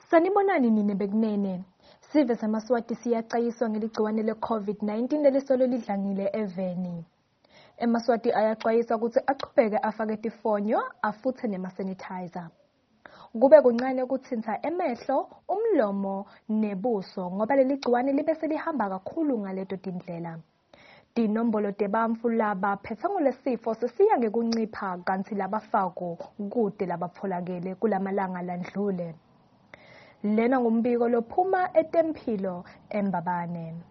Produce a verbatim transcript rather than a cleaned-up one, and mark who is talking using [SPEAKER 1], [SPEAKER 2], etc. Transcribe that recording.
[SPEAKER 1] Sanibonani nini bekunene. Sive saMaswati siyaxwayiswa ngeligciwane le-COVID nineteen lelisolo lidlangile eveni. eMaswati ayaxwayiswa ukuthi aqhubeke afake tifonyo, afuthe nema-sanitizer. Kube kuncane ukuthinta emehlo, umlomo nebuso ngoba leli gciwane libe selihamba kakhulu ngaleto tindlela. Tinombolo tebantfu labaphethe ngolesifo sesiya ngekuncipha kanti labafako kude labapholakele kulamalanga landlule. Lena ngumbiko lophuma eTempilo eMbabane.